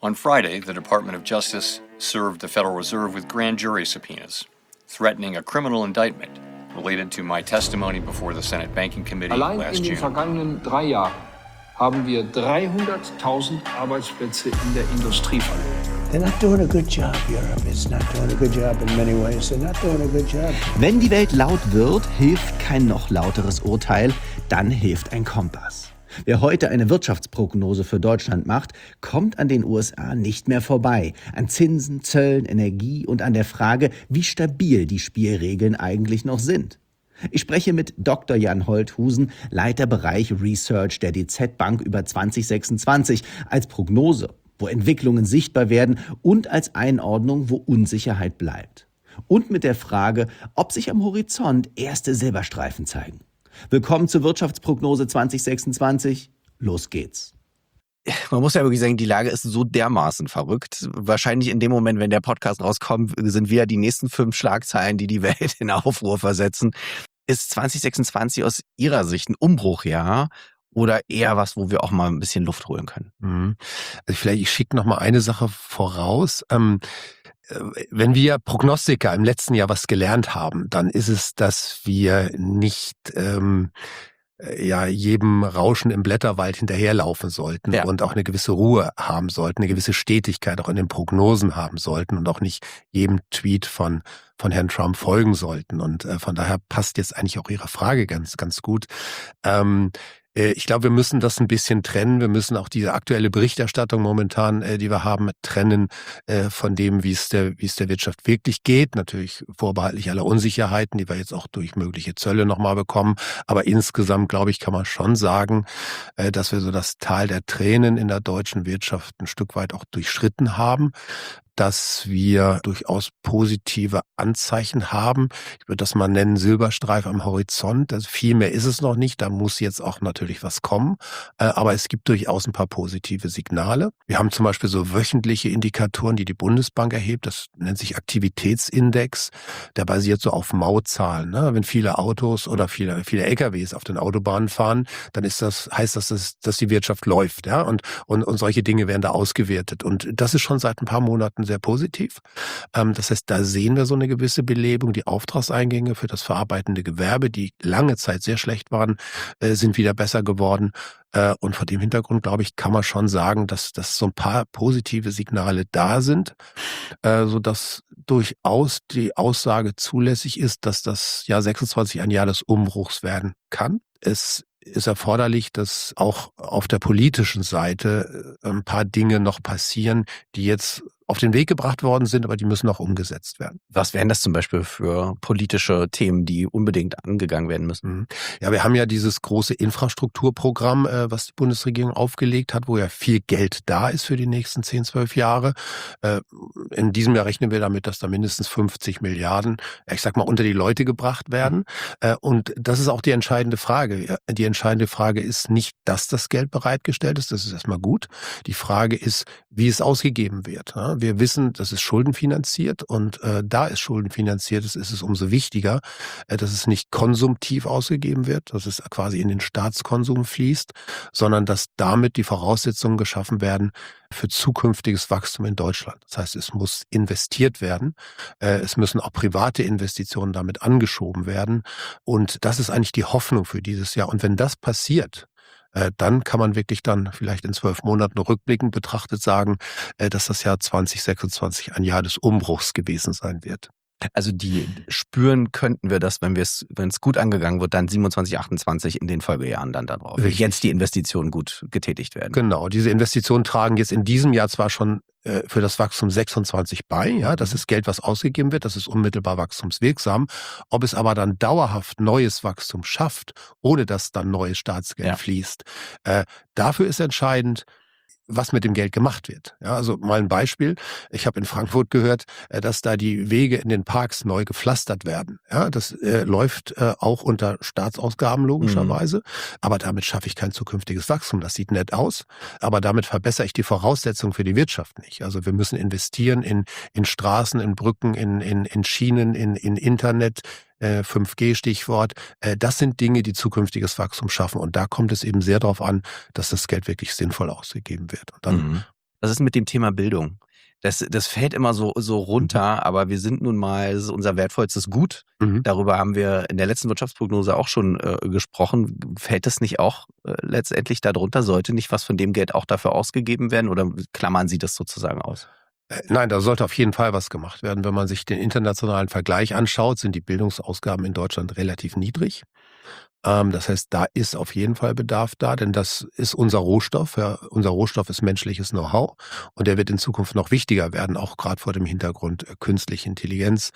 On Friday, the Department of Justice served the Federal Reserve with grand jury subpoenas, threatening a criminal indictment related to my testimony before the Senate Banking Committee last June. Allein in den vergangenen 3 Jahren haben wir 300.000 Arbeitsplätze in der Industrie verloren. They're not doing a good job. Europe is not doing a good job in many ways. They're not doing a good job. Wenn die Welt laut wird, hilft kein noch lauteres Urteil, dann hilft ein Kompass. Wer heute eine Wirtschaftsprognose für Deutschland macht, kommt an den USA nicht mehr vorbei. An Zinsen, Zöllen, Energie und an der Frage, wie stabil die Spielregeln eigentlich noch sind. Ich spreche mit Dr. Jan Holthusen, Leiter Bereich Research der DZ Bank über 2026, als Prognose, wo Entwicklungen sichtbar werden und als Einordnung, wo Unsicherheit bleibt. Und mit der Frage, ob sich am Horizont erste Silberstreifen zeigen. Willkommen zur Wirtschaftsprognose 2026. Los geht's. Man muss ja wirklich sagen, die Lage ist so dermaßen verrückt. Wahrscheinlich in dem Moment, wenn der Podcast rauskommt, sind wir die nächsten 5 Schlagzeilen, die die Welt in Aufruhr versetzen. Ist 2026 aus Ihrer Sicht ein Umbruchjahr oder eher was, wo wir auch mal ein bisschen Luft holen können? Also vielleicht, ich schicke noch mal eine Sache voraus. Wenn wir Prognostiker im letzten Jahr was gelernt haben, dann ist es, dass wir nicht jedem Rauschen im Blätterwald hinterherlaufen sollten und auch eine gewisse Ruhe haben sollten, eine gewisse Stetigkeit auch in den Prognosen haben sollten und auch nicht jedem Tweet von Herrn Trump folgen sollten. Und von daher passt jetzt eigentlich auch Ihre Frage ganz, ganz gut. Ich glaube, wir müssen das ein bisschen trennen. Wir müssen auch diese aktuelle Berichterstattung momentan, die wir haben, trennen von dem, wie es der Wirtschaft wirklich geht. Natürlich vorbehaltlich aller Unsicherheiten, die wir jetzt auch durch mögliche Zölle nochmal bekommen. Aber insgesamt, glaube ich, kann man schon sagen, dass wir so das Tal der Tränen in der deutschen Wirtschaft ein Stück weit auch durchschritten haben, dass wir durchaus positive Anzeichen haben. Ich würde das mal nennen, Silberstreif am Horizont. Also viel mehr ist es noch nicht, da muss jetzt auch natürlich was kommen. Aber es gibt durchaus ein paar positive Signale. Wir haben zum Beispiel so wöchentliche Indikatoren, die Bundesbank erhebt. Das nennt sich Aktivitätsindex. Der basiert so auf Mautzahlen. Ne? Wenn viele Autos oder viele LKWs auf den Autobahnen fahren, dann heißt das, dass die Wirtschaft läuft. Ja? Und solche Dinge werden da ausgewertet. Und das ist schon seit ein paar Monaten sehr positiv. Das heißt, da sehen wir so eine gewisse Belebung. Die Auftragseingänge für das verarbeitende Gewerbe, die lange Zeit sehr schlecht waren, sind wieder besser geworden. Und vor dem Hintergrund, glaube ich, kann man schon sagen, dass so ein paar positive Signale da sind, sodass durchaus die Aussage zulässig ist, dass das Jahr 26 ein Jahr des Umbruchs werden kann. Es ist erforderlich, dass auch auf der politischen Seite ein paar Dinge noch passieren, die jetzt auf den Weg gebracht worden sind, aber die müssen auch umgesetzt werden. Was wären das zum Beispiel für politische Themen, die unbedingt angegangen werden müssen? Ja, wir haben ja dieses große Infrastrukturprogramm, was die Bundesregierung aufgelegt hat, wo ja viel Geld da ist für die nächsten 10, 12 Jahre. In diesem Jahr rechnen wir damit, dass da mindestens 50 Milliarden, ich sag mal, unter die Leute gebracht werden. Und das ist auch die entscheidende Frage. Die entscheidende Frage ist nicht, dass das Geld bereitgestellt ist, das ist erstmal gut. Die Frage ist, wie es ausgegeben wird. Wir wissen, das ist schuldenfinanziert und da es schuldenfinanziert ist, ist es umso wichtiger, dass es nicht konsumtiv ausgegeben wird, dass es quasi in den Staatskonsum fließt, sondern dass damit die Voraussetzungen geschaffen werden für zukünftiges Wachstum in Deutschland. Das heißt, es muss investiert werden, es müssen auch private Investitionen damit angeschoben werden und das ist eigentlich die Hoffnung für dieses Jahr. Und wenn das passiert, dann kann man wirklich dann vielleicht in 12 Monaten rückblickend betrachtet sagen, dass das Jahr 2026 ein Jahr des Umbruchs gewesen sein wird. Also die spüren könnten wir das, wenn es gut angegangen wird, dann 27, 28 in den Folgejahren dann darauf. Richtig. Jetzt die Investitionen gut getätigt werden. Genau, diese Investitionen tragen jetzt in diesem Jahr zwar schon für das Wachstum 26 bei, ja, das ist Geld, was ausgegeben wird, das ist unmittelbar wachstumswirksam. Ob es aber dann dauerhaft neues Wachstum schafft, ohne dass dann neues Staatsgeld fließt, dafür ist entscheidend, was mit dem Geld gemacht wird. Ja, also mal ein Beispiel. Ich habe in Frankfurt gehört, dass da die Wege in den Parks neu gepflastert werden. Ja, das läuft auch unter Staatsausgaben logischerweise. Aber damit schaffe ich kein zukünftiges Wachstum. Das sieht nett aus. Aber damit verbessere ich die Voraussetzungen für die Wirtschaft nicht. Also wir müssen investieren in Straßen, in Brücken, in Schienen, in Internet, 5G-Stichwort. Das sind Dinge, die zukünftiges Wachstum schaffen. Und da kommt es eben sehr darauf an, dass das Geld wirklich sinnvoll ausgegeben wird. Und dann Was ist mit dem Thema Bildung? Das fällt immer so runter, aber wir sind nun mal, es ist unser wertvollstes Gut. Darüber haben wir in der letzten Wirtschaftsprognose auch schon gesprochen. Fällt das nicht auch letztendlich darunter? Sollte nicht was von dem Geld auch dafür ausgegeben werden oder klammern Sie das sozusagen aus? Nein, da sollte auf jeden Fall was gemacht werden. Wenn man sich den internationalen Vergleich anschaut, sind die Bildungsausgaben in Deutschland relativ niedrig. Das heißt, da ist auf jeden Fall Bedarf da, denn das ist unser Rohstoff. Ja, unser Rohstoff ist menschliches Know-how und der wird in Zukunft noch wichtiger werden, auch gerade vor dem Hintergrund künstliche Intelligenz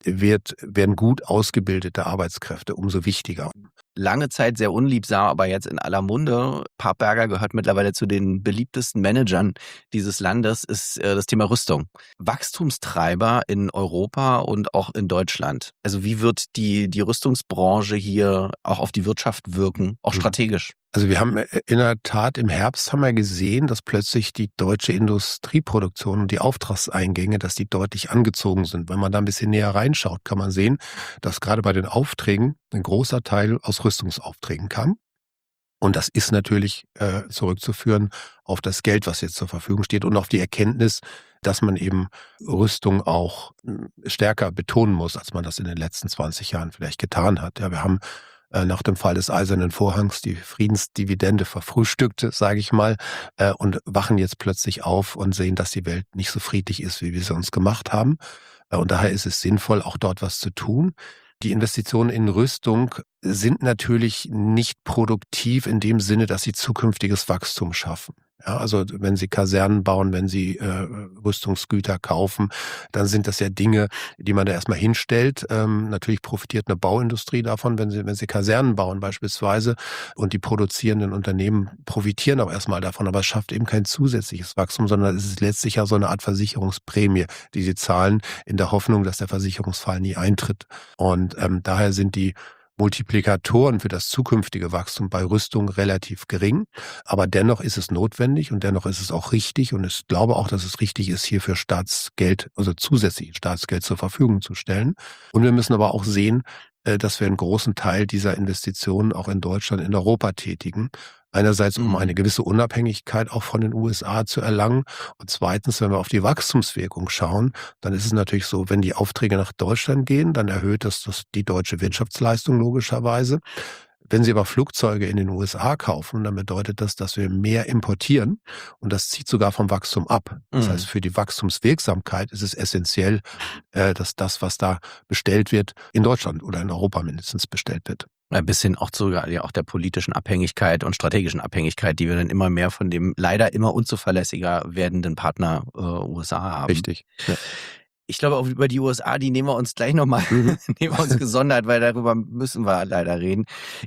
werden gut ausgebildete Arbeitskräfte umso wichtiger. Lange Zeit sehr unliebsam, aber jetzt in aller Munde. Papperger gehört mittlerweile zu den beliebtesten Managern dieses Landes, ist das Thema Rüstung. Wachstumstreiber in Europa und auch in Deutschland. Also wie wird die Rüstungsbranche hier auch auf die Wirtschaft wirken, auch strategisch? Also wir haben in der Tat im Herbst haben wir gesehen, dass plötzlich die deutsche Industrieproduktion und die Auftragseingänge, dass die deutlich angezogen sind. Wenn man da ein bisschen näher reinschaut, kann man sehen, dass gerade bei den Aufträgen ein großer Teil aus Rüstungsaufträgen kam. Und das ist natürlich zurückzuführen auf das Geld, was jetzt zur Verfügung steht und auf die Erkenntnis, dass man eben Rüstung auch stärker betonen muss, als man das in den letzten 20 Jahren vielleicht getan hat. Ja, wir haben nach dem Fall des Eisernen Vorhangs die Friedensdividende verfrühstückt, sage ich mal, und wachen jetzt plötzlich auf und sehen, dass die Welt nicht so friedlich ist, wie wir sie uns gemacht haben. Und daher ist es sinnvoll, auch dort was zu tun. Die Investitionen in Rüstung sind natürlich nicht produktiv in dem Sinne, dass sie zukünftiges Wachstum schaffen. Ja, also wenn Sie Kasernen bauen, wenn Sie Rüstungsgüter kaufen, dann sind das ja Dinge, die man da erstmal hinstellt. Natürlich profitiert eine Bauindustrie davon, wenn Sie Kasernen bauen beispielsweise, und die produzierenden Unternehmen profitieren auch erstmal davon, aber es schafft eben kein zusätzliches Wachstum, sondern es ist letztlich ja so eine Art Versicherungsprämie, die Sie zahlen in der Hoffnung, dass der Versicherungsfall nie eintritt. Und daher sind die Multiplikatoren für das zukünftige Wachstum bei Rüstung relativ gering. Aber dennoch ist es notwendig und dennoch ist es auch richtig. Und ich glaube auch, dass es richtig ist, hierfür Staatsgeld, also zusätzlich Staatsgeld zur Verfügung zu stellen. Und wir müssen aber auch sehen, dass wir einen großen Teil dieser Investitionen auch in Deutschland, in Europa tätigen. Einerseits, um eine gewisse Unabhängigkeit auch von den USA zu erlangen. Und zweitens, wenn wir auf die Wachstumswirkung schauen, dann ist es natürlich so, wenn die Aufträge nach Deutschland gehen, dann erhöht das die deutsche Wirtschaftsleistung logischerweise. Wenn Sie aber Flugzeuge in den USA kaufen, dann bedeutet das, dass wir mehr importieren und das zieht sogar vom Wachstum ab. Das heißt, für die Wachstumswirksamkeit ist es essentiell, dass das, was da bestellt wird, in Deutschland oder in Europa mindestens bestellt wird. Ein bisschen auch sogar auch der politischen Abhängigkeit und strategischen Abhängigkeit, die wir dann immer mehr von dem leider immer unzuverlässiger werdenden Partner USA haben. Richtig. Ja. Ich glaube, auch über die USA, die nehmen wir uns gleich nochmal nehmen wir uns gesondert, weil darüber müssen wir leider reden.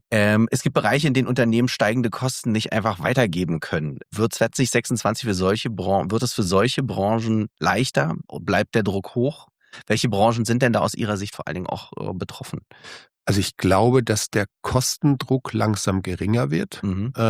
Es gibt Bereiche, in denen Unternehmen steigende Kosten nicht einfach weitergeben können. Wird 2026 wird es für solche Branchen leichter? Bleibt der Druck hoch? Welche Branchen sind denn da aus Ihrer Sicht vor allen Dingen auch betroffen? Also ich glaube, dass der Kostendruck langsam geringer wird.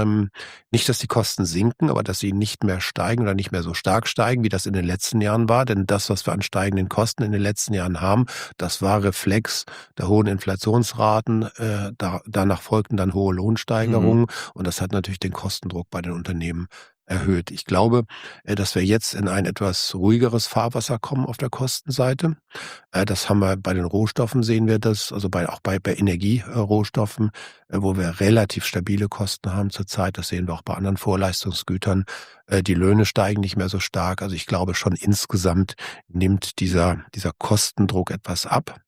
Nicht, dass die Kosten sinken, aber dass sie nicht mehr steigen oder nicht mehr so stark steigen, wie das in den letzten Jahren war. Denn das, was wir an steigenden Kosten in den letzten Jahren haben, das war Reflex der hohen Inflationsraten. Danach folgten dann hohe Lohnsteigerungen und das hat natürlich den Kostendruck bei den Unternehmen erhöht. Ich glaube, dass wir jetzt in ein etwas ruhigeres Fahrwasser kommen auf der Kostenseite. Das haben wir bei den Rohstoffen, sehen wir das, also auch bei Energierohstoffen, wo wir relativ stabile Kosten haben zurzeit. Das sehen wir auch bei anderen Vorleistungsgütern. Die Löhne steigen nicht mehr so stark. Also ich glaube schon insgesamt nimmt dieser Kostendruck etwas ab.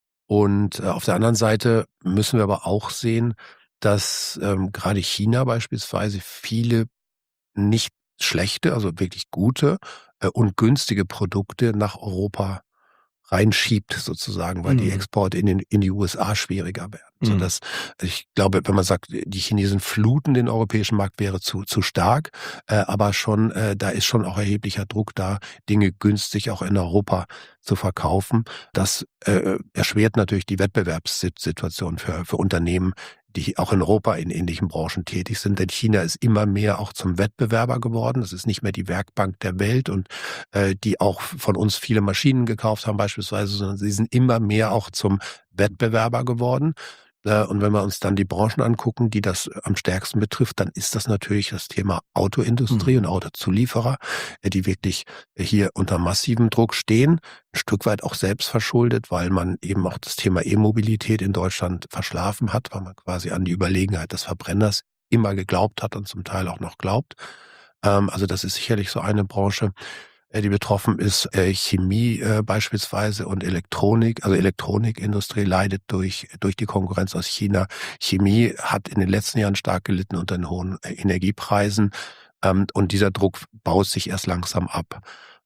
Und auf der anderen Seite müssen wir aber auch sehen, dass gerade China beispielsweise viele nicht schlechte, also wirklich gute und günstige Produkte nach Europa reinschiebt sozusagen, weil die Exporte in die USA schwieriger werden. Sodass ich glaube, wenn man sagt, die Chinesen fluten den europäischen Markt, wäre zu stark, aber schon da ist schon auch erheblicher Druck da, Dinge günstig auch in Europa zu verkaufen. Das erschwert natürlich die Wettbewerbssituation für Unternehmen, die auch in Europa in ähnlichen Branchen tätig sind. Denn China ist immer mehr auch zum Wettbewerber geworden. Das ist nicht mehr die Werkbank der Welt und die auch von uns viele Maschinen gekauft haben beispielsweise, sondern sie sind immer mehr auch zum Wettbewerber geworden. Und wenn wir uns dann die Branchen angucken, die das am stärksten betrifft, dann ist das natürlich das Thema Autoindustrie und Autozulieferer, die wirklich hier unter massivem Druck stehen, ein Stück weit auch selbst verschuldet, weil man eben auch das Thema E-Mobilität in Deutschland verschlafen hat, weil man quasi an die Überlegenheit des Verbrenners immer geglaubt hat und zum Teil auch noch glaubt. Also das ist sicherlich so eine Branche, die betroffen ist. Chemie beispielsweise und Elektronik. Also Elektronikindustrie leidet durch die Konkurrenz aus China. Chemie hat in den letzten Jahren stark gelitten unter den hohen Energiepreisen. Und dieser Druck baut sich erst langsam ab.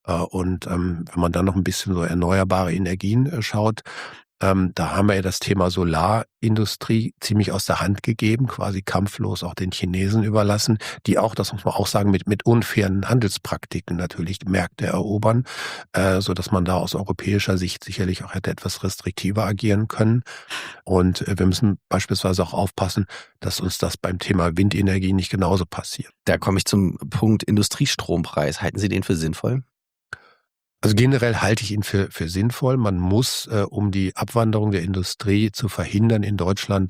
Und wenn man dann noch ein bisschen so erneuerbare Energien schaut, da haben wir ja das Thema Solarindustrie ziemlich aus der Hand gegeben, quasi kampflos auch den Chinesen überlassen, die auch, das muss man auch sagen, mit unfairen Handelspraktiken natürlich Märkte erobern, so dass man da aus europäischer Sicht sicherlich auch hätte etwas restriktiver agieren können. Und wir müssen beispielsweise auch aufpassen, dass uns das beim Thema Windenergie nicht genauso passiert. Da komme ich zum Punkt Industriestrompreis. Halten Sie den für sinnvoll? Also generell halte ich ihn für sinnvoll. Man muss, um die Abwanderung der Industrie zu verhindern, in Deutschland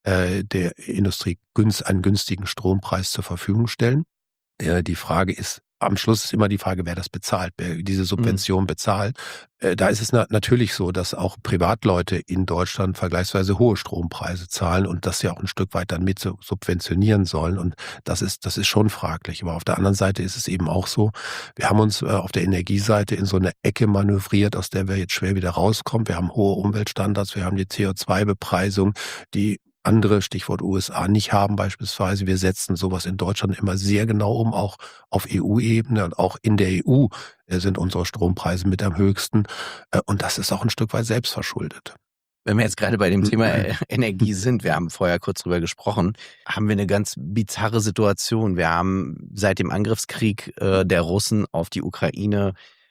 der Industrie einen günstigen Strompreis zur Verfügung stellen. Die Frage ist, am Schluss ist immer die Frage, wer das bezahlt, wer diese Subvention bezahlt. Da ist es natürlich so, dass auch Privatleute in Deutschland vergleichsweise hohe Strompreise zahlen und das ja auch ein Stück weit dann mit subventionieren sollen. Und das ist schon fraglich. Aber auf der anderen Seite ist es eben auch so, wir haben uns auf der Energieseite in so eine Ecke manövriert, aus der wir jetzt schwer wieder rauskommen. Wir haben hohe Umweltstandards, wir haben die CO2-Bepreisung, die andere, Stichwort USA, nicht haben beispielsweise. Wir setzen sowas in Deutschland immer sehr genau um, auch auf EU-Ebene und auch in der EU sind unsere Strompreise mit am höchsten. Und das ist auch ein Stück weit selbstverschuldet. Wenn wir jetzt gerade bei dem Thema Energie sind, wir haben vorher kurz drüber gesprochen, haben wir eine ganz bizarre Situation. Wir haben seit dem Angriffskrieg der Russen auf die Ukraine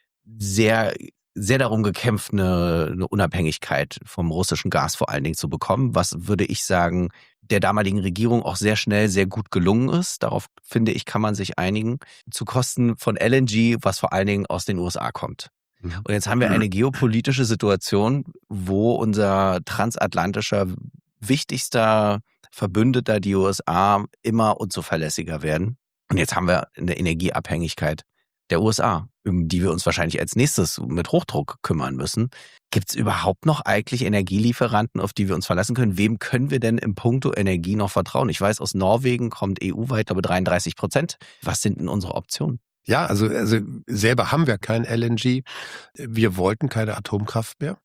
sehr darum gekämpft, eine Unabhängigkeit vom russischen Gas vor allen Dingen zu bekommen, was, würde ich sagen, der damaligen Regierung auch sehr schnell sehr gut gelungen ist. Darauf, finde ich, kann man sich einigen. Zu Kosten von LNG, was vor allen Dingen aus den USA kommt. Und jetzt haben wir eine geopolitische Situation, wo unser transatlantischer wichtigster Verbündeter, die USA, immer unzuverlässiger werden. Und jetzt haben wir eine Energieabhängigkeit der USA, um die wir uns wahrscheinlich als nächstes mit Hochdruck kümmern müssen. Gibt es überhaupt noch eigentlich Energielieferanten, auf die wir uns verlassen können? Wem können wir denn im Puncto Energie noch vertrauen? Ich weiß, aus Norwegen kommt EU-weit, glaube 33%. Was sind denn unsere Optionen? Ja, also selber haben wir kein LNG. Wir wollten keine Atomkraft mehr.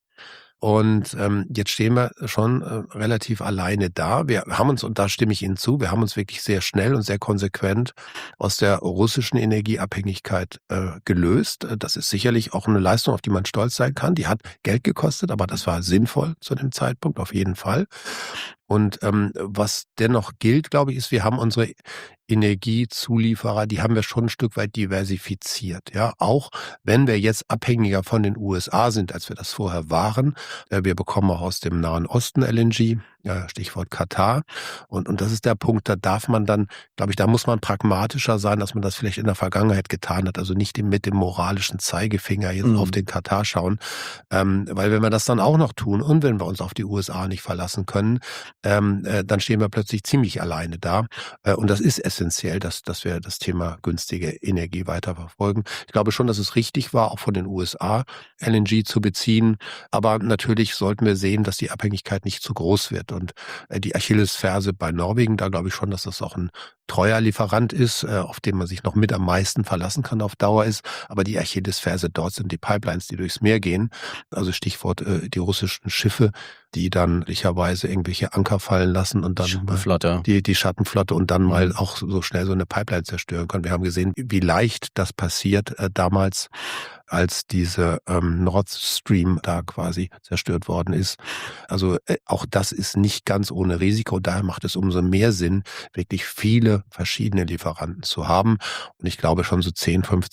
Und jetzt stehen wir schon relativ alleine da. Wir haben uns, und da stimme ich Ihnen zu, wir haben uns wirklich sehr schnell und sehr konsequent aus der russischen Energieabhängigkeit gelöst. Das ist sicherlich auch eine Leistung, auf die man stolz sein kann. Die hat Geld gekostet, aber das war sinnvoll zu dem Zeitpunkt, auf jeden Fall. Und was dennoch gilt, glaube ich, ist, wir haben unsere Energiezulieferer, die haben wir schon ein Stück weit diversifiziert. Ja, auch wenn wir jetzt abhängiger von den USA sind, als wir das vorher waren. Wir bekommen auch aus dem Nahen Osten LNG, Stichwort Katar. Und das ist der Punkt, da darf man dann, glaube ich, da muss man pragmatischer sein, als man das vielleicht in der Vergangenheit getan hat. Also nicht mit dem moralischen Zeigefinger jetzt auf den Katar schauen. Weil wenn wir das dann auch noch tun und wenn wir uns auf die USA nicht verlassen können, dann stehen wir plötzlich ziemlich alleine da. Und das ist essentiell, dass wir das Thema günstige Energie weiterverfolgen. Ich glaube schon, dass es richtig war, auch von den USA LNG zu beziehen. Aber natürlich sollten wir sehen, dass die Abhängigkeit nicht zu groß wird. Und die Achillesferse bei Norwegen, da glaube ich schon, dass das auch ein treuer Lieferant ist, auf den man sich noch mit am meisten verlassen kann auf Dauer ist. Aber die Achillesferse dort sind die Pipelines, die durchs Meer gehen. Also Stichwort die russischen Schiffe, die dann möglicherweise irgendwelche Anker fallen lassen und dann Schattenflotte. Die Schattenflotte und dann mal auch so schnell so eine Pipeline zerstören können. Wir haben gesehen, wie leicht das passiert damals, als diese Nord Stream da quasi zerstört worden ist. Also auch das ist nicht ganz ohne Risiko. Daher macht es umso mehr Sinn, wirklich viele verschiedene Lieferanten zu haben. Und ich glaube schon so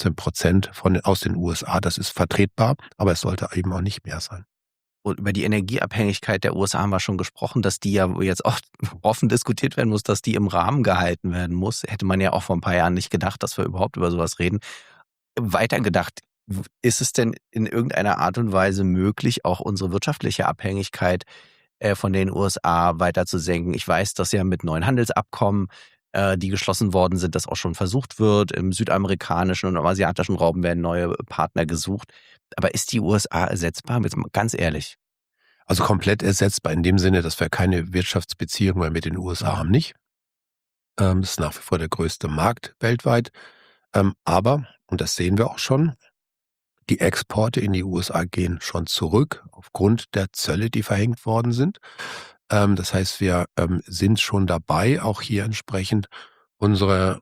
10-15% aus den USA, das ist vertretbar, aber es sollte eben auch nicht mehr sein. Und über die Energieabhängigkeit der USA haben wir schon gesprochen, dass die ja jetzt auch offen diskutiert werden muss, dass die im Rahmen gehalten werden muss. Hätte man ja auch vor ein paar Jahren nicht gedacht, dass wir überhaupt über sowas reden. Weitergedacht, ist es denn in irgendeiner Art und Weise möglich, auch unsere wirtschaftliche Abhängigkeit von den USA weiter zu senken. Ich weiß, dass ja mit neuen Handelsabkommen, die geschlossen worden sind, das auch schon versucht wird. Im südamerikanischen und im asiatischen Raum werden neue Partner gesucht. Aber ist die USA ersetzbar? Jetzt mal ganz ehrlich. Also komplett ersetzbar in dem Sinne, dass wir keine Wirtschaftsbeziehungen mehr mit den USA haben, nicht. Das ist nach wie vor der größte Markt weltweit. Aber, und das sehen wir auch schon, die Exporte in die USA gehen schon zurück aufgrund der Zölle, die verhängt worden sind. Das heißt, wir sind schon dabei, auch hier entsprechend unseren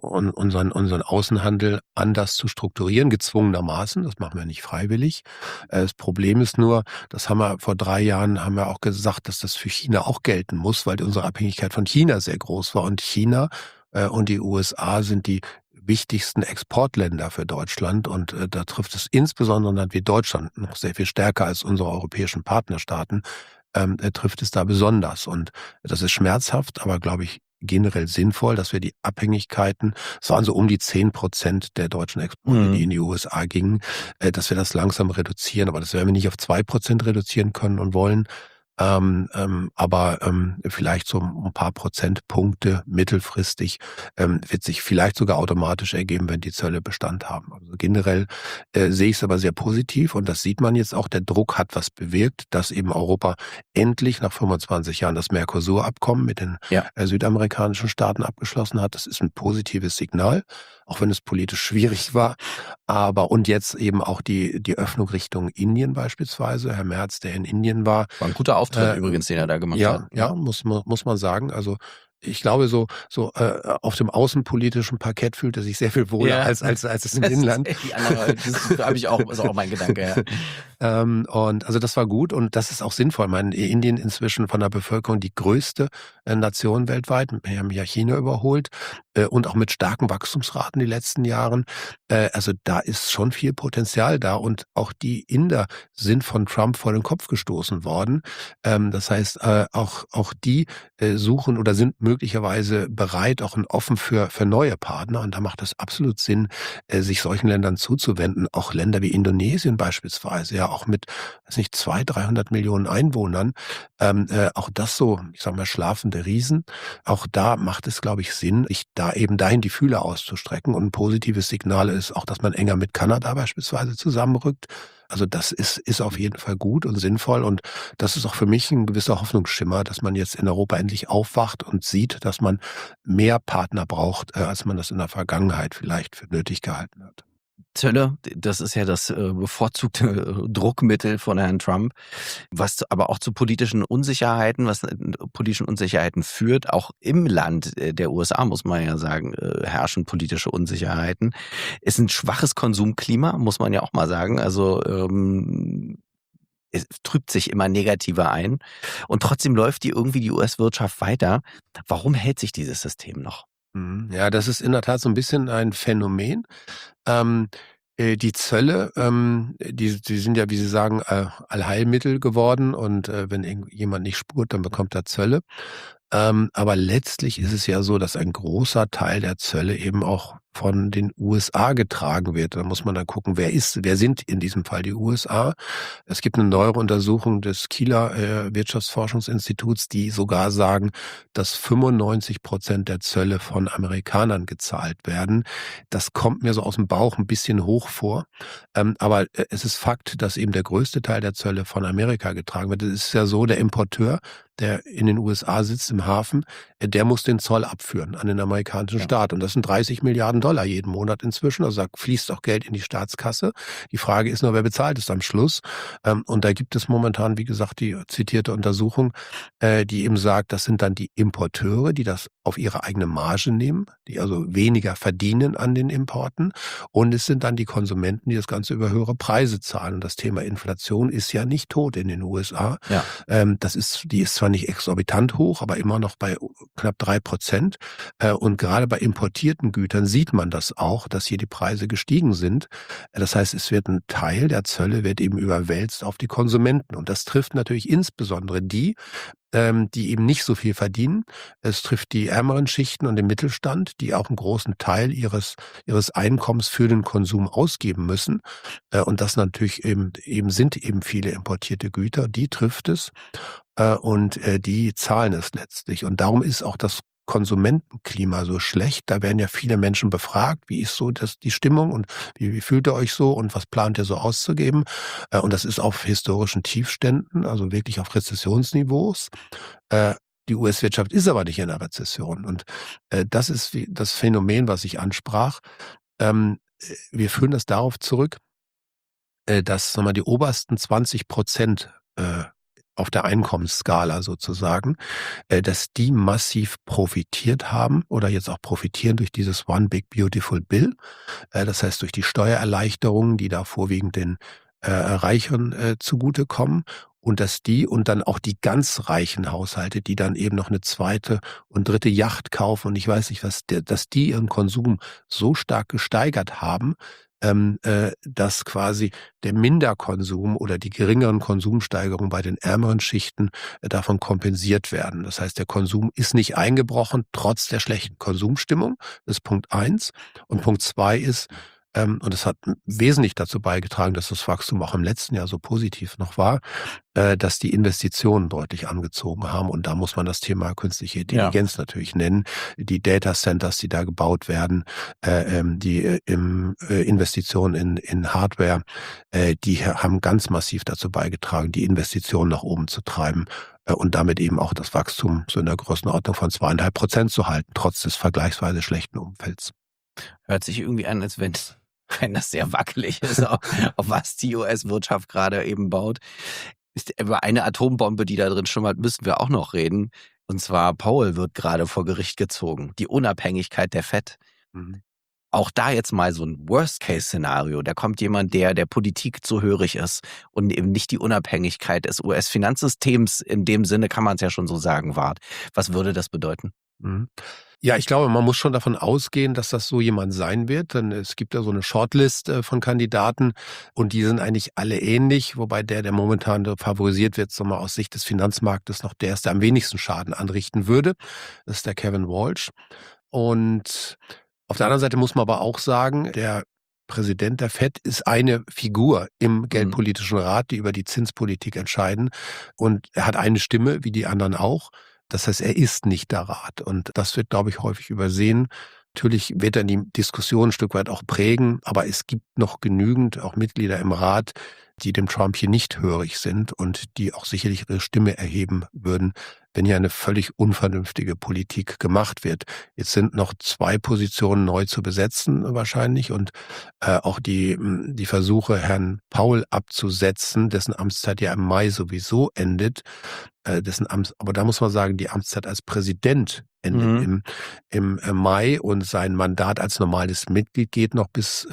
Außenhandel anders zu strukturieren, gezwungenermaßen. Das machen wir nicht freiwillig. Das Problem ist nur, das haben wir vor 3 Jahren haben wir auch gesagt, dass das für China auch gelten muss, weil unsere Abhängigkeit von China sehr groß war. Und China und die USA sind die wichtigsten Exportländer für Deutschland. Und da trifft es insbesondere ein Land wie Deutschland noch sehr viel stärker als unsere europäischen Partnerstaaten, trifft es da besonders. Und das ist schmerzhaft, aber glaube ich generell sinnvoll, dass wir die Abhängigkeiten, es waren so um die 10% der deutschen Exporte, die in die USA gingen, dass wir das langsam reduzieren. Aber das werden wir nicht auf 2% reduzieren können und wollen. Aber vielleicht so ein paar Prozentpunkte mittelfristig wird sich vielleicht sogar automatisch ergeben, wenn die Zölle Bestand haben. Also generell sehe ich es aber sehr positiv und das sieht man jetzt auch. Der Druck hat was bewirkt, dass eben Europa endlich nach 25 Jahren das Mercosur-Abkommen mit den südamerikanischen Staaten abgeschlossen hat. Das ist ein positives Signal, auch wenn es politisch schwierig war. Und jetzt eben auch die Öffnung Richtung Indien beispielsweise. Herr Merz, der in Indien war ein guter Auftritt übrigens, den er da gemacht hat. Ja, muss man sagen. Also ich glaube, so auf dem außenpolitischen Parkett fühlt er sich sehr viel wohler als es im Inland. Das habe ich auch, ist auch mein Gedanke. Ja. Und also das war gut und das ist auch sinnvoll. Ich meine, Indien inzwischen von der Bevölkerung die größte Nation weltweit. Wir haben ja China überholt und auch mit starken Wachstumsraten die letzten Jahren. Also da ist schon viel Potenzial da und auch die Inder sind von Trump vor den Kopf gestoßen worden. Das heißt, auch die suchen oder sind möglicherweise bereit, auch offen für neue Partner. Und da macht es absolut Sinn, sich solchen Ländern zuzuwenden. Auch Länder wie Indonesien beispielsweise, ja auch mit, 200-300 Millionen Einwohnern. Auch das so, ich sag mal, schlafende Riesen. Auch da macht es, glaube ich, Sinn, sich da eben dahin die Fühler auszustrecken. Und ein positives Signal ist auch, dass man enger mit Kanada beispielsweise zusammenrückt. Also das ist auf jeden Fall gut und sinnvoll und das ist auch für mich ein gewisser Hoffnungsschimmer, dass man jetzt in Europa endlich aufwacht und sieht, dass man mehr Partner braucht, als man das in der Vergangenheit vielleicht für nötig gehalten hat. Zölle, das ist ja das bevorzugte Druckmittel von Herrn Trump, was aber auch zu politischen Unsicherheiten führt. Auch im Land der USA, muss man ja sagen, herrschen politische Unsicherheiten. Ist ein schwaches Konsumklima, muss man ja auch mal sagen. Also es trübt sich immer negativer ein. Und trotzdem läuft die US-Wirtschaft weiter. Warum hält sich dieses System noch? Ja, das ist in der Tat so ein bisschen ein Phänomen. Die Zölle, die sind ja, wie Sie sagen, Allheilmittel geworden und wenn jemand nicht spurt, dann bekommt er Zölle. Aber letztlich ist es ja so, dass ein großer Teil der Zölle eben auch von den USA getragen wird. Da muss man dann gucken, wer sind in diesem Fall die USA. Es gibt eine neuere Untersuchung des Kieler Wirtschaftsforschungsinstituts, die sogar sagen, dass 95% der Zölle von Amerikanern gezahlt werden. Das kommt mir so aus dem Bauch ein bisschen hoch vor. Aber es ist Fakt, dass eben der größte Teil der Zölle von Amerika getragen wird. Es ist ja so, der Importeur, der in den USA sitzt im Hafen, der muss den Zoll abführen an den amerikanischen Staat. Und das sind 30 Milliarden Dollar jeden Monat inzwischen. Also da fließt auch Geld in die Staatskasse. Die Frage ist nur, wer bezahlt es am Schluss? Und da gibt es momentan, wie gesagt, die zitierte Untersuchung, die eben sagt, das sind dann die Importeure, die das auf ihre eigene Marge nehmen, die also weniger verdienen an den Importen. Und es sind dann die Konsumenten, die das Ganze über höhere Preise zahlen. Und das Thema Inflation ist ja nicht tot in den USA. Ja. Die ist zwar nicht exorbitant hoch, aber immer noch bei knapp 3%. Und gerade bei importierten Gütern sieht sieht man das auch, dass hier die Preise gestiegen sind. Das heißt, es wird ein Teil der Zölle wird eben überwälzt auf die Konsumenten. Und das trifft natürlich insbesondere die eben nicht so viel verdienen. Es trifft die ärmeren Schichten und den Mittelstand, die auch einen großen Teil ihres Einkommens für den Konsum ausgeben müssen. Und das natürlich sind viele importierte Güter, die trifft es. Und die zahlen es letztlich. Und darum ist auch das Konsumentenklima so schlecht. Da werden ja viele Menschen befragt, wie ist so die Stimmung und wie fühlt ihr euch so und was plant ihr so auszugeben? Und das ist auf historischen Tiefständen, also wirklich auf Rezessionsniveaus. Die US-Wirtschaft ist aber nicht in einer Rezession. Und das ist das Phänomen, was ich ansprach. Wir führen das darauf zurück, dass die obersten 20% auf der Einkommensskala sozusagen, dass die massiv profitiert haben oder jetzt auch profitieren durch dieses One Big Beautiful Bill. Das heißt, durch die Steuererleichterungen, die da vorwiegend den Reicheren zugutekommen. Und dass die und dann auch die ganz reichen Haushalte, die dann eben noch eine zweite und dritte Yacht kaufen und ich weiß nicht was, dass die ihren Konsum so stark gesteigert haben, dass quasi der Minderkonsum oder die geringeren Konsumsteigerungen bei den ärmeren Schichten davon kompensiert werden. Das heißt, der Konsum ist nicht eingebrochen, trotz der schlechten Konsumstimmung. Das ist Punkt 1. Und Punkt 2 ist, und es hat wesentlich dazu beigetragen, dass das Wachstum auch im letzten Jahr so positiv noch war, dass die Investitionen deutlich angezogen haben. Und da muss man das Thema künstliche Intelligenz natürlich nennen. Die Data Centers, die da gebaut werden, die Investitionen in Hardware, die haben ganz massiv dazu beigetragen, die Investitionen nach oben zu treiben und damit eben auch das Wachstum so in der Größenordnung von 2,5% zu halten, trotz des vergleichsweise schlechten Umfelds. Hört sich irgendwie an, als wenn das sehr wackelig ist, auf was die US-Wirtschaft gerade eben baut. Über eine Atombombe, die da drin schlummert, müssen wir auch noch reden. Und zwar Powell wird gerade vor Gericht gezogen. Die Unabhängigkeit der Fed. Mhm. Auch da jetzt mal so ein Worst-Case-Szenario. Da kommt jemand, der Politik zu hörig ist und eben nicht die Unabhängigkeit des US-Finanzsystems, in dem Sinne kann man es ja schon so sagen, wahrt. Was würde das bedeuten? Mhm. Ja, ich glaube, man muss schon davon ausgehen, dass das so jemand sein wird, denn es gibt ja so eine Shortlist von Kandidaten und die sind eigentlich alle ähnlich, wobei der momentan favorisiert wird, aus Sicht des Finanzmarktes noch der ist, der am wenigsten Schaden anrichten würde. Das ist der Kevin Walsh. Und auf der anderen Seite muss man aber auch sagen, der Präsident der Fed ist eine Figur im Geldpolitischen Rat, die über die Zinspolitik entscheiden und er hat eine Stimme, wie die anderen auch. Das heißt, er ist nicht der Rat. Und das wird, glaube ich, häufig übersehen. Natürlich wird er die Diskussion ein Stück weit auch prägen, aber es gibt noch genügend auch Mitglieder im Rat, die dem Trump hier nicht hörig sind und die auch sicherlich ihre Stimme erheben würden, wenn hier eine völlig unvernünftige Politik gemacht wird. Jetzt sind noch 2 Positionen neu zu besetzen wahrscheinlich und auch die Versuche, Herrn Powell abzusetzen, dessen Amtszeit ja im Mai sowieso endet, aber da muss man sagen, die Amtszeit als Präsident endet im Mai und sein Mandat als normales Mitglied geht noch bis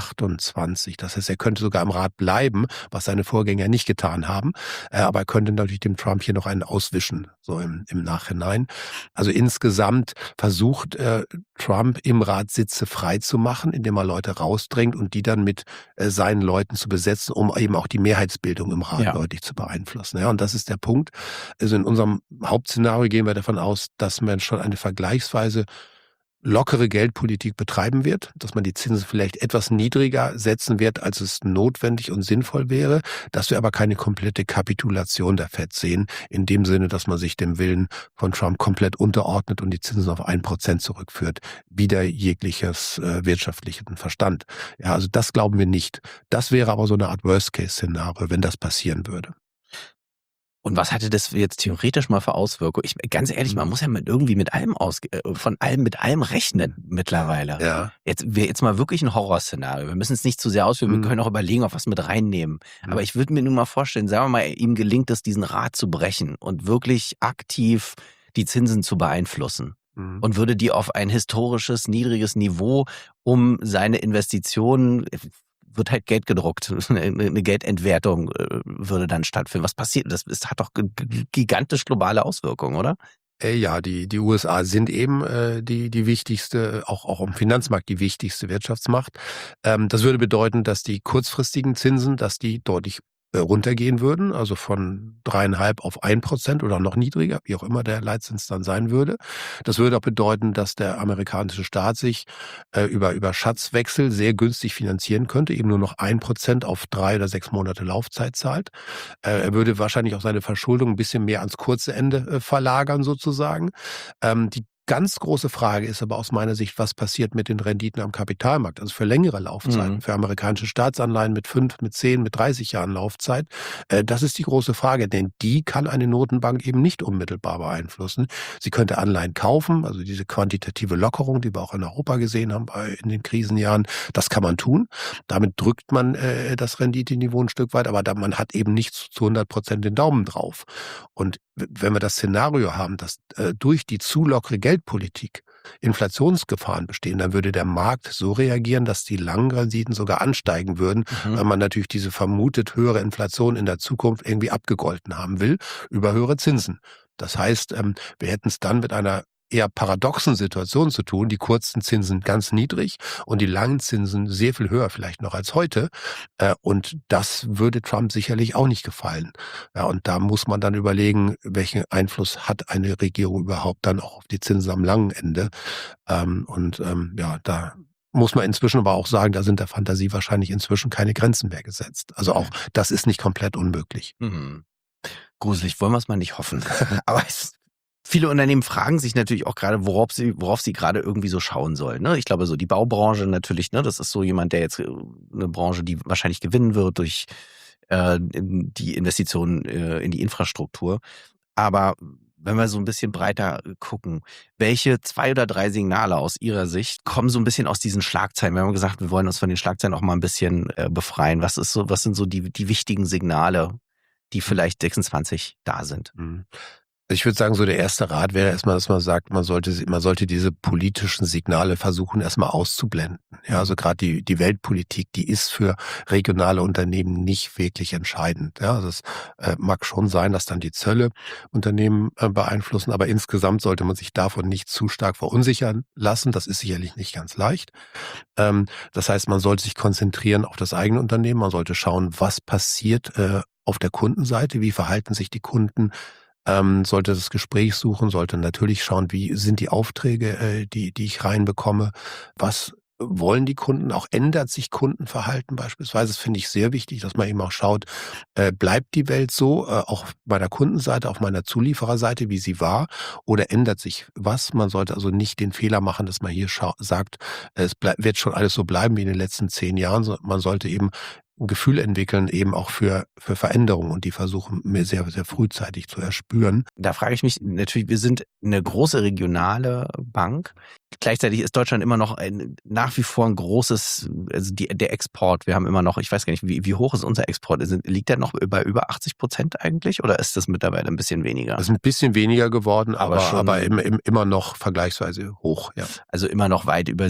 28. Das heißt, er könnte sogar im Rat bleiben, was seine Vorgänger nicht getan haben, aber er könnte natürlich dem Trump hier noch einen auswischen, so im Nachhinein. Also insgesamt versucht Trump im Rat Sitze frei zu machen, indem er Leute rausdrängt und die dann mit seinen Leuten zu besetzen, um eben auch die Mehrheitsbildung im Rat deutlich zu beeinflussen. Ja, und das ist der Punkt. Also in unserem Hauptszenario gehen wir davon aus, dass man schon eine vergleichsweise lockere Geldpolitik betreiben wird, dass man die Zinsen vielleicht etwas niedriger setzen wird, als es notwendig und sinnvoll wäre, dass wir aber keine komplette Kapitulation der Fed sehen, in dem Sinne, dass man sich dem Willen von Trump komplett unterordnet und die Zinsen auf 1% zurückführt, wider jegliches wirtschaftlichen Verstand. Ja, also das glauben wir nicht. Das wäre aber so eine Art Worst-Case-Szenario, wenn das passieren würde. Und was hatte das jetzt theoretisch mal für Auswirkungen? Ganz ehrlich, man muss ja mit allem rechnen mittlerweile. Ja. Jetzt mal wirklich ein Horrorszenario. Wir müssen es nicht zu sehr ausführen, wir können auch überlegen, auf was mit reinnehmen. Aber ich würde mir nur mal vorstellen, sagen wir mal, ihm gelingt es, diesen Rat zu brechen und wirklich aktiv die Zinsen zu beeinflussen. Und würde die auf ein historisches, niedriges Niveau, um seine Investitionen, wird halt Geld gedruckt, eine Geldentwertung würde dann stattfinden. Was passiert? Das hat doch gigantisch globale Auswirkungen, oder? Ja, die USA sind eben die wichtigste, auch im Finanzmarkt die wichtigste Wirtschaftsmacht. Das würde bedeuten, dass die kurzfristigen Zinsen, dass die deutlich runtergehen würden, also von 3,5 auf 1% oder noch niedriger, wie auch immer der Leitzins dann sein würde. Das würde auch bedeuten, dass der amerikanische Staat sich über Schatzwechsel sehr günstig finanzieren könnte, eben nur noch 1% auf 3 oder 6 Monate Laufzeit zahlt. Er würde wahrscheinlich auch seine Verschuldung ein bisschen mehr ans kurze Ende verlagern sozusagen. Die ganz große Frage ist aber aus meiner Sicht, was passiert mit den Renditen am Kapitalmarkt, also für längere Laufzeiten, für amerikanische Staatsanleihen mit 5, mit 10, mit 30 Jahren Laufzeit. Das ist die große Frage, denn die kann eine Notenbank eben nicht unmittelbar beeinflussen. Sie könnte Anleihen kaufen, also diese quantitative Lockerung, die wir auch in Europa gesehen haben in den Krisenjahren, das kann man tun. Damit drückt man das Renditeniveau ein Stück weit, aber man hat eben nicht zu 100% den Daumen drauf. Und wenn wir das Szenario haben, dass durch die zu lockere Geldpolitik Inflationsgefahren bestehen, dann würde der Markt so reagieren, dass die langen Renditen sogar ansteigen würden, weil man natürlich diese vermutet höhere Inflation in der Zukunft irgendwie abgegolten haben will über höhere Zinsen. Das heißt, wir hätten es dann mit einer eher paradoxen Situation zu tun, die kurzen Zinsen ganz niedrig und die langen Zinsen sehr viel höher vielleicht noch als heute. Und das würde Trump sicherlich auch nicht gefallen. Ja, und da muss man dann überlegen, welchen Einfluss hat eine Regierung überhaupt dann auch auf die Zinsen am langen Ende. Da muss man inzwischen aber auch sagen, da sind der Fantasie wahrscheinlich inzwischen keine Grenzen mehr gesetzt. Also auch das ist nicht komplett unmöglich. Gruselig, wollen wir es mal nicht hoffen. Aber viele Unternehmen fragen sich natürlich auch gerade, worauf sie gerade irgendwie so schauen sollen. Ne? Ich glaube, so die Baubranche natürlich, ne, das ist so jemand, der jetzt eine Branche, die wahrscheinlich gewinnen wird durch die Investitionen in die Infrastruktur. Aber wenn wir so ein bisschen breiter gucken, welche 2 oder 3 Signale aus Ihrer Sicht kommen so ein bisschen aus diesen Schlagzeilen? Wir haben gesagt, wir wollen uns von den Schlagzeilen auch mal ein bisschen befreien. Was sind so die wichtigen Signale, die vielleicht 26 da sind? Ich würde sagen, so der erste Rat wäre erstmal, dass man sagt, man sollte diese politischen Signale versuchen, erstmal auszublenden. Ja, also gerade die Weltpolitik, die ist für regionale Unternehmen nicht wirklich entscheidend. Ja, also es mag schon sein, dass dann die Zölle Unternehmen beeinflussen, aber insgesamt sollte man sich davon nicht zu stark verunsichern lassen. Das ist sicherlich nicht ganz leicht. Das heißt, man sollte sich konzentrieren auf das eigene Unternehmen. Man sollte schauen, was passiert auf der Kundenseite, wie verhalten sich die Kunden, sollte das Gespräch suchen, sollte natürlich schauen, wie sind die Aufträge, die ich reinbekomme, was wollen die Kunden, auch ändert sich Kundenverhalten beispielsweise. Das finde ich sehr wichtig, dass man eben auch schaut, bleibt die Welt so, auch bei der Kundenseite, auf meiner Zuliefererseite, wie sie war, oder ändert sich was? Man sollte also nicht den Fehler machen, dass man hier sagt, wird schon alles so bleiben wie in den letzten 10 Jahren. Man sollte eben ein Gefühl entwickeln, eben auch für Veränderungen und die versuchen mir sehr, sehr frühzeitig zu erspüren. Da frage ich mich natürlich, wir sind eine große regionale Bank. Gleichzeitig ist Deutschland immer noch nach wie vor ein großes, also der Export. Wir haben immer noch, ich weiß gar nicht, wie hoch ist unser Export? Liegt der noch bei über 80% eigentlich oder ist das mittlerweile ein bisschen weniger? Das ist ein bisschen weniger geworden, aber immer noch vergleichsweise hoch. Ja. Also immer noch weit über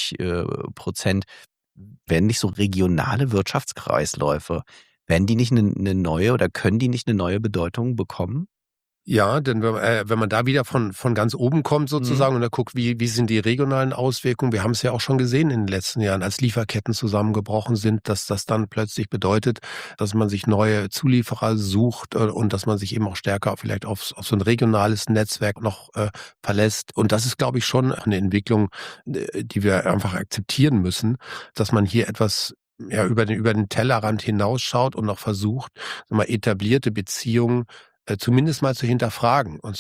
70%. Wenn nicht so regionale Wirtschaftskreisläufe, werden die nicht eine neue oder können die nicht eine neue Bedeutung bekommen? Ja, denn wenn man da wieder von ganz oben kommt sozusagen und da guckt, wie sind die regionalen Auswirkungen, wir haben es ja auch schon gesehen in den letzten Jahren, als Lieferketten zusammengebrochen sind, dass das dann plötzlich bedeutet, dass man sich neue Zulieferer sucht und dass man sich eben auch stärker vielleicht auf so ein regionales Netzwerk noch verlässt. Und das ist, glaube ich, schon eine Entwicklung, die wir einfach akzeptieren müssen, dass man hier etwas über den Tellerrand hinausschaut und noch versucht, etablierte Beziehungen zumindest mal zu hinterfragen und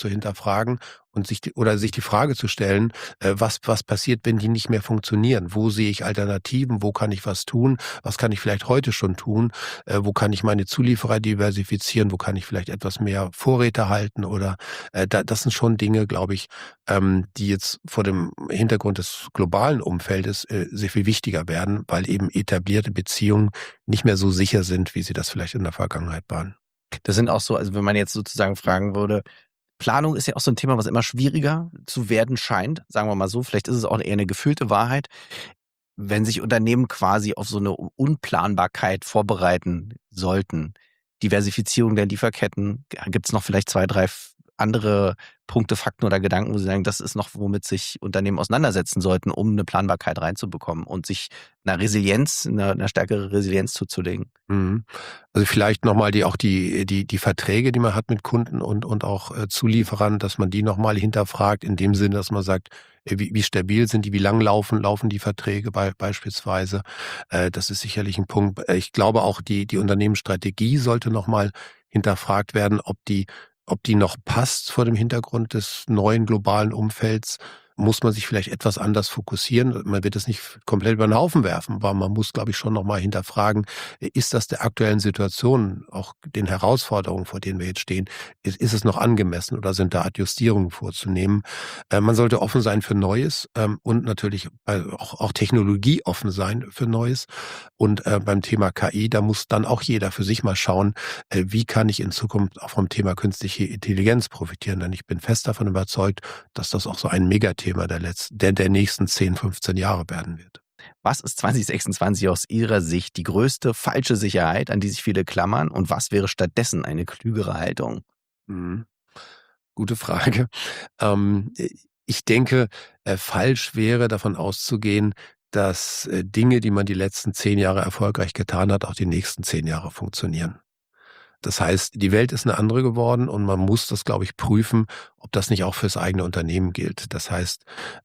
sich die Frage zu stellen, was passiert, wenn die nicht mehr funktionieren? Wo sehe ich Alternativen? Wo kann ich was tun? Was kann ich vielleicht heute schon tun? Wo kann ich meine Zulieferer diversifizieren? Wo kann ich vielleicht etwas mehr Vorräte halten? Oder das sind schon Dinge, glaube ich, die jetzt vor dem Hintergrund des globalen Umfeldes sehr viel wichtiger werden, weil eben etablierte Beziehungen nicht mehr so sicher sind, wie sie das vielleicht in der Vergangenheit waren. Das sind auch so, also wenn man jetzt sozusagen fragen würde, Planung ist ja auch so ein Thema, was immer schwieriger zu werden scheint, sagen wir mal so, vielleicht ist es auch eher eine gefühlte Wahrheit, wenn sich Unternehmen quasi auf so eine Unplanbarkeit vorbereiten sollten. Diversifizierung der Lieferketten, gibt es noch vielleicht 2, 3 andere Punkte, Fakten oder Gedanken, wo Sie sagen, das ist noch, womit sich Unternehmen auseinandersetzen sollten, um eine Planbarkeit reinzubekommen und sich einer Resilienz, einer stärkere Resilienz zuzulegen? Mhm. Also vielleicht nochmal die Verträge, die man hat mit Kunden und auch Zulieferern, dass man die nochmal hinterfragt, in dem Sinne, dass man sagt, wie stabil sind die, wie lang laufen die Verträge beispielsweise. Das ist sicherlich ein Punkt. Ich glaube auch, die Unternehmensstrategie sollte nochmal hinterfragt werden, ob die noch passt vor dem Hintergrund des neuen globalen Umfelds. Muss man sich vielleicht etwas anders fokussieren. Man wird es nicht komplett über den Haufen werfen, aber man muss, glaube ich, schon nochmal hinterfragen, ist das der aktuellen Situation, auch den Herausforderungen, vor denen wir jetzt stehen, ist es noch angemessen oder sind da Adjustierungen vorzunehmen? Man sollte offen sein für Neues und natürlich auch Technologie offen sein für Neues. Und beim Thema KI, da muss dann auch jeder für sich mal schauen, wie kann ich in Zukunft auch vom Thema künstliche Intelligenz profitieren? Denn ich bin fest davon überzeugt, dass das auch so ein Megathema der nächsten 10, 15 Jahre werden wird. Was ist 2026 aus Ihrer Sicht die größte falsche Sicherheit, an die sich viele klammern? Und was wäre stattdessen eine klügere Haltung? Mhm. Gute Frage. Ich denke, falsch wäre davon auszugehen, dass Dinge, die man die letzten 10 Jahre erfolgreich getan hat, auch die nächsten 10 Jahre funktionieren. Das heißt, die Welt ist eine andere geworden und man muss das, glaube ich, prüfen, ob das nicht auch fürs eigene Unternehmen gilt. Das heißt,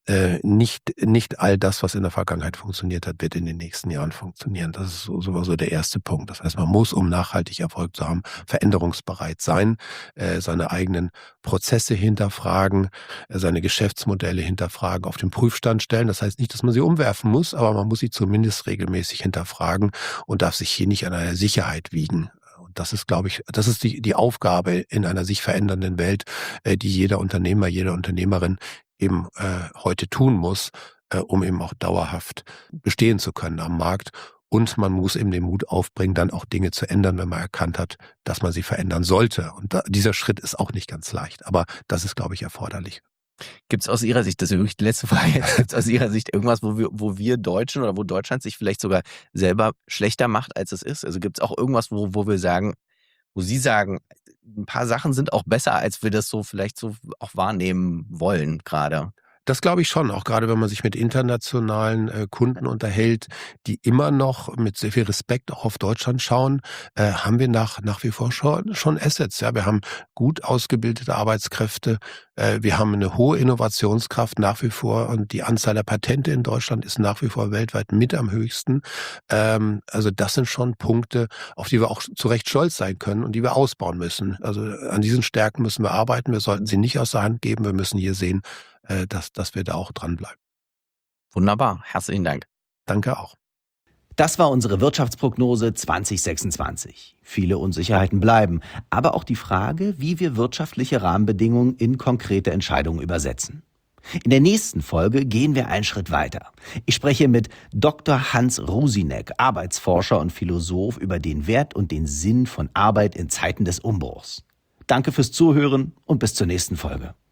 nicht all das, was in der Vergangenheit funktioniert hat, wird in den nächsten Jahren funktionieren. Das ist sowieso der erste Punkt. Das heißt, man muss, um nachhaltig Erfolg zu haben, veränderungsbereit sein, seine eigenen Prozesse hinterfragen, seine Geschäftsmodelle hinterfragen, auf den Prüfstand stellen. Das heißt nicht, dass man sie umwerfen muss, aber man muss sie zumindest regelmäßig hinterfragen und darf sich hier nicht an einer Sicherheit wiegen. Das ist, glaube ich, das ist die Aufgabe in einer sich verändernden Welt, die jeder Unternehmer, jede Unternehmerin eben heute tun muss, um eben auch dauerhaft bestehen zu können am Markt. Und man muss eben den Mut aufbringen, dann auch Dinge zu ändern, wenn man erkannt hat, dass man sie verändern sollte. Und dieser Schritt ist auch nicht ganz leicht, aber das ist, glaube ich, erforderlich. Gibt es aus Ihrer Sicht, das ist wirklich die letzte Frage, gibt es aus Ihrer Sicht irgendwas, wo wir Deutschen oder wo Deutschland sich vielleicht sogar selber schlechter macht, als es ist? Also gibt es auch irgendwas, wo wir sagen, wo Sie sagen, ein paar Sachen sind auch besser, als wir das so vielleicht so auch wahrnehmen wollen gerade? Das glaube ich schon, auch gerade wenn man sich mit internationalen Kunden unterhält, die immer noch mit sehr viel Respekt auch auf Deutschland schauen, haben wir nach wie vor schon Assets. Ja, wir haben gut ausgebildete Arbeitskräfte, wir haben eine hohe Innovationskraft nach wie vor und die Anzahl der Patente in Deutschland ist nach wie vor weltweit mit am höchsten. Also das sind schon Punkte, auf die wir auch zu Recht stolz sein können und die wir ausbauen müssen. Also an diesen Stärken müssen wir arbeiten, wir sollten sie nicht aus der Hand geben, wir müssen hier sehen, dass wir da auch dranbleiben. Wunderbar, herzlichen Dank. Danke auch. Das war unsere Wirtschaftsprognose 2026. Viele Unsicherheiten bleiben, aber auch die Frage, wie wir wirtschaftliche Rahmenbedingungen in konkrete Entscheidungen übersetzen. In der nächsten Folge gehen wir einen Schritt weiter. Ich spreche mit Dr. Hans Rusinek, Arbeitsforscher und Philosoph, über den Wert und den Sinn von Arbeit in Zeiten des Umbruchs. Danke fürs Zuhören und bis zur nächsten Folge.